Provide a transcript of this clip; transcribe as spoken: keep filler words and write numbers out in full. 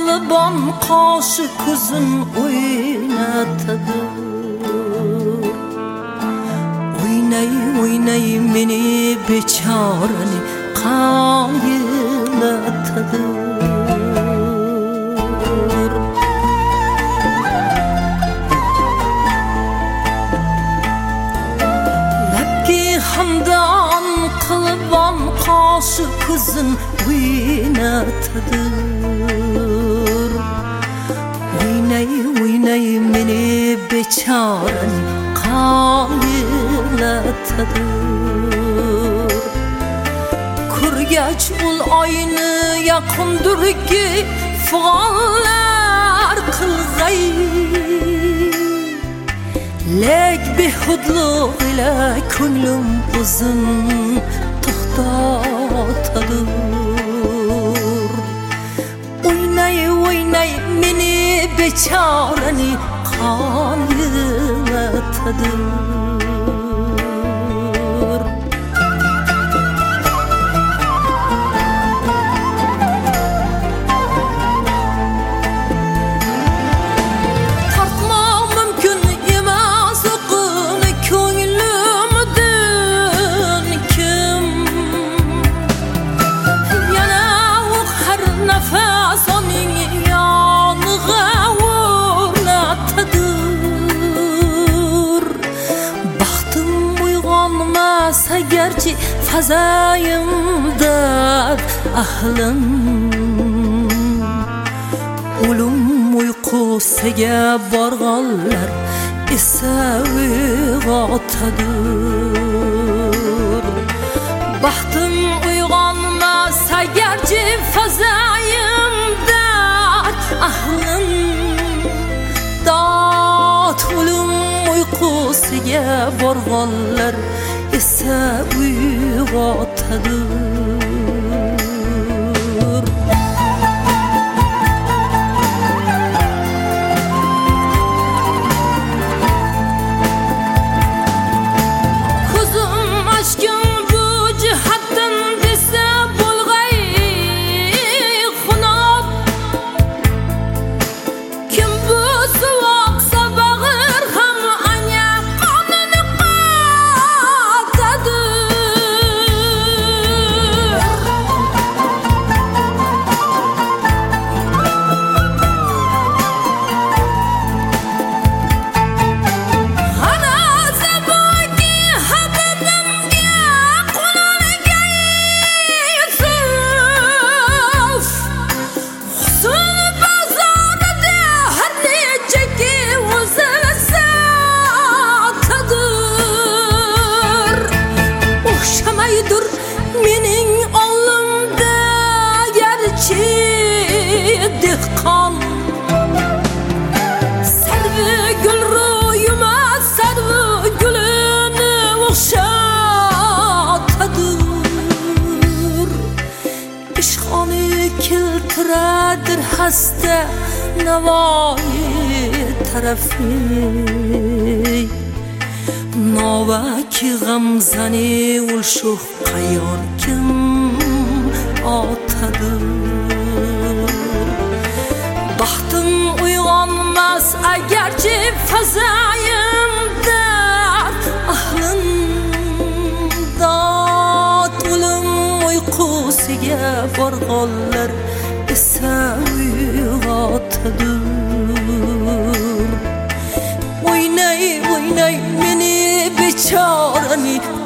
qilibon qoshi ko'zin o'ynatadi. O'ynay o'ynay meni bechorani qaylatadi. Labki hamdon qilibon qoshi ko'zin o'ynatadi. O'ynay o'ynay meni bechorani qaylatadi. Kurgach ul oyni yaqindurki fig'onlar qilg'ay. Lek behudluq ila ko'nglim o'zin to'xtatadi. O'ynay o'ynay meni bechorani qaylatadi. Agarchi fazayimda ahlim o'lim uyqusiga borganlar esa uyg'otadi. Baxtim uyg'onmas agarchi fazayimda ahlim dod o'lim uyqusiga borganlar esa uyg'otadi. Ko'zim ochgan bu jihatdan desa bo'lg'ay xunob. Kim bu suvoq sabag'ir ham anya qonini qatadi. Mening olimda garchi dehqon sarvi gul ro'yima sarvi gulini o'xshatadi. Ishqoni keltiradir hasta navoyi tarafi. Novaki g'amzani ul shu qayor kim otadi. Baxtim uyg'onmas agarchi fazayimda ahlim dod o'lim uyqusiga borganlar esa uyg'otadi. O'ynay o'ynay meni bechorani